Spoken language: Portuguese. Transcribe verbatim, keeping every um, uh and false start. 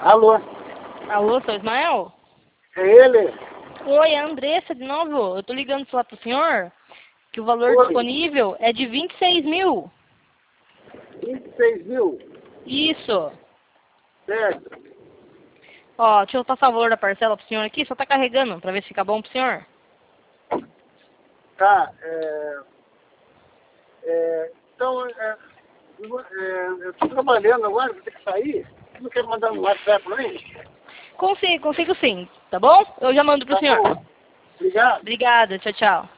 Alô? Alô, seu Ismael? É ele? Oi, é a Andressa de novo. Eu tô ligando só pro senhor que o valor Oi. disponível é de vinte e seis mil. vinte e seis mil? Isso. Certo. Ó, deixa eu passar o valor da parcela pro senhor aqui, só tá carregando pra ver se fica bom pro senhor. Tá, é... é então, é, eu é, eu tô trabalhando agora, vou ter que sair. Você não quer mandar um WhatsApp pra mim? Consigo, consigo sim, tá bom? Eu já mando pro Tá senhor. bom. Obrigado. Obrigada, tchau, tchau.